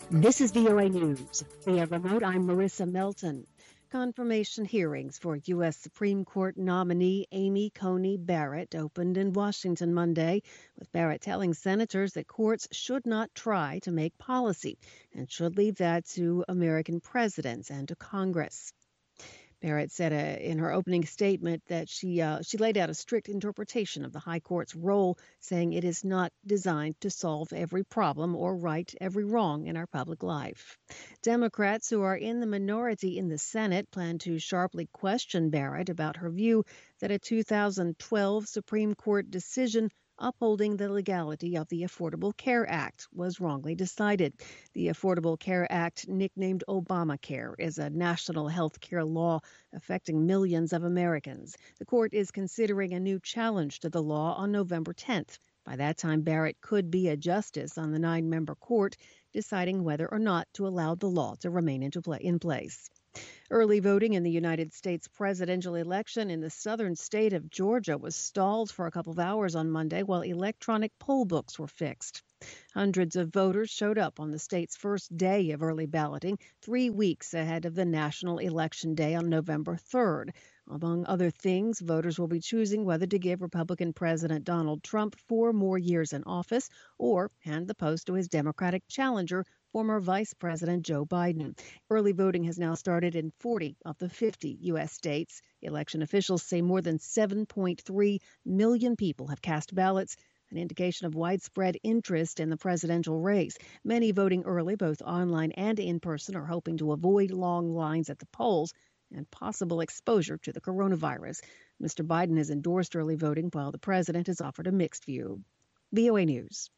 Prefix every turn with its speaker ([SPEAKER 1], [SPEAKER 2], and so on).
[SPEAKER 1] This is VOA News. Via remote, I'm Marissa Melton. Confirmation hearings for U.S. Supreme Court nominee Amy Coney Barrett opened in Washington Monday, with Barrett telling senators that courts should not try to make policy and should leave that to American presidents and to Congress. Barrett said in her opening statement that she laid out a strict interpretation of the High Court's role, saying it is not designed to solve every problem or right every wrong in our public life. Democrats who are in the minority in the Senate plan to sharply question Barrett about her view that a 2012 Supreme Court decision upholding the legality of the Affordable Care Act was wrongly decided. The Affordable Care Act, nicknamed Obamacare, is a national health care law affecting millions of Americans. The court is considering a new challenge to the law on November 10th. By that time, Barrett could be a justice on the 9-member court, deciding whether or not to allow the law to remain in place. Early voting in the United States presidential election in the southern state of Georgia was stalled for a couple of hours on Monday while electronic poll books were fixed. Hundreds of voters showed up on the state's first day of early balloting, 3 weeks ahead of the national election day on November 3rd. Among other things, voters will be choosing whether to give Republican President Donald Trump 4 more years in office or hand the post to his Democratic challenger, former Vice President Joe Biden. Early voting has now started in 40 of the 50 U.S. states. Election officials say more than 7.3 million people have cast ballots, an indication of widespread interest in the presidential race. Many voting early, both online and in person, are hoping to avoid long lines at the polls and possible exposure to the coronavirus. Mr. Biden has endorsed early voting, while the president has offered a mixed view. VOA News.